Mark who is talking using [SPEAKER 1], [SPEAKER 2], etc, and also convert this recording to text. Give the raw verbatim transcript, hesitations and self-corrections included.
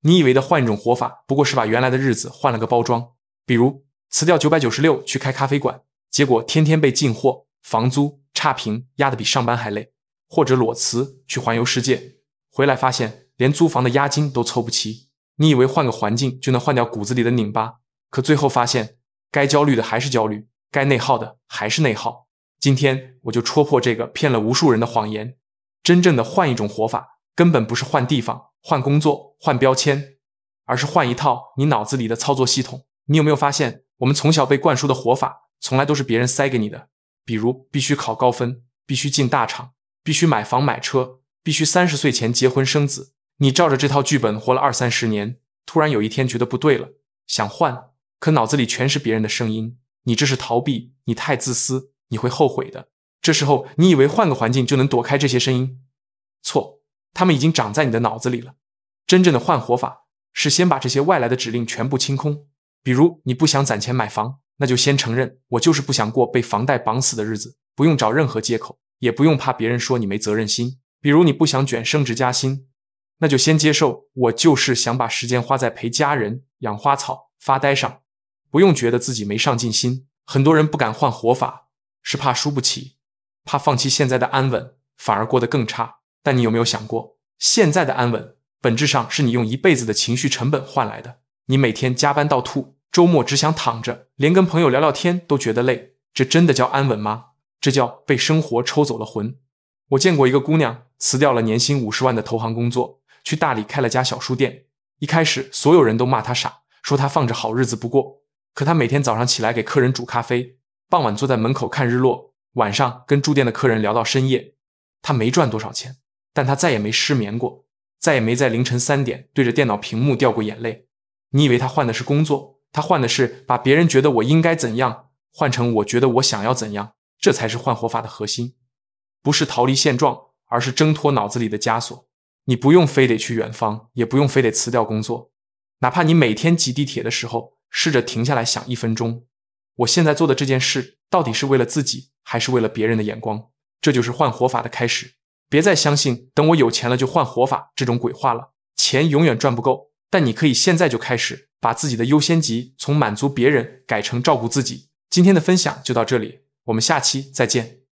[SPEAKER 1] 你以为的换一种活法，不过是把原来的日子换了个包装。比如辞掉九百九十六去开咖啡馆，结果天天被进货，房租、差评压得比上班还累；或者裸辞去环游世界，回来发现连租房的押金都凑不齐。你以为换个环境就能换掉骨子里的拧巴，可最后发现该焦虑的还是焦虑，该内耗的还是内耗。今天我就戳破这个骗了无数人的谎言。真正的换一种活法，根本不是换地方、换工作、换标签，而是换一套你脑子里的操作系统。你有没有发现，我们从小被灌输的活法从来都是别人塞给你的？比如必须考高分，必须进大厂，必须买房买车，必须三十岁前结婚生子。你照着这套剧本活了二三十年，突然有一天觉得不对了，想换，可脑子里全是别人的声音。你这是逃避，你太自私，你会后悔的。这时候你以为换个环境就能躲开这些声音，错，他们已经长在你的脑子里了。真正的换活法是先把这些外来的指令全部清空。比如你不想攒钱买房，那就先承认，我就是不想过被房贷绑死的日子，不用找任何借口，也不用怕别人说你没责任心。比如你不想卷升职加薪，那就先接受，我就是想把时间花在陪家人、养花草、发呆上，不用觉得自己没上进心。很多人不敢换活法，是怕输不起，怕放弃现在的安稳，反而过得更差。但你有没有想过，现在的安稳本质上是你用一辈子的情绪成本换来的。你每天加班到吐，周末只想躺着，连跟朋友聊聊天都觉得累，这真的叫安稳吗？这叫被生活抽走了魂。我见过一个姑娘辞掉了年薪五十万的投行工作，去大理开了家小书店。一开始所有人都骂她傻，说她放着好日子不过。可她每天早上起来给客人煮咖啡，傍晚坐在门口看日落，晚上跟住店的客人聊到深夜。她没赚多少钱，但她再也没失眠过，再也没在凌晨三点对着电脑屏幕掉过眼泪。你以为她换的是工作，她换的是把别人觉得我应该怎样换成我觉得我想要怎样。这才是换活法的核心，不是逃离现状，而是挣脱脑子里的枷锁。你不用非得去远方，也不用非得辞掉工作，哪怕你每天挤地铁的时候试着停下来想一分钟，我现在做的这件事到底是为了自己还是为了别人的眼光。这就是换活法的开始。别再相信等我有钱了就换活法这种鬼话了，钱永远赚不够，但你可以现在就开始把自己的优先级从满足别人改成照顾自己。今天的分享就到这里，我们下期再见。